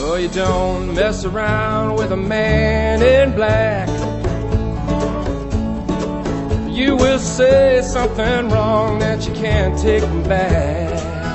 Oh, you don't mess around with a man in black. You will say something wrong that you can't take back.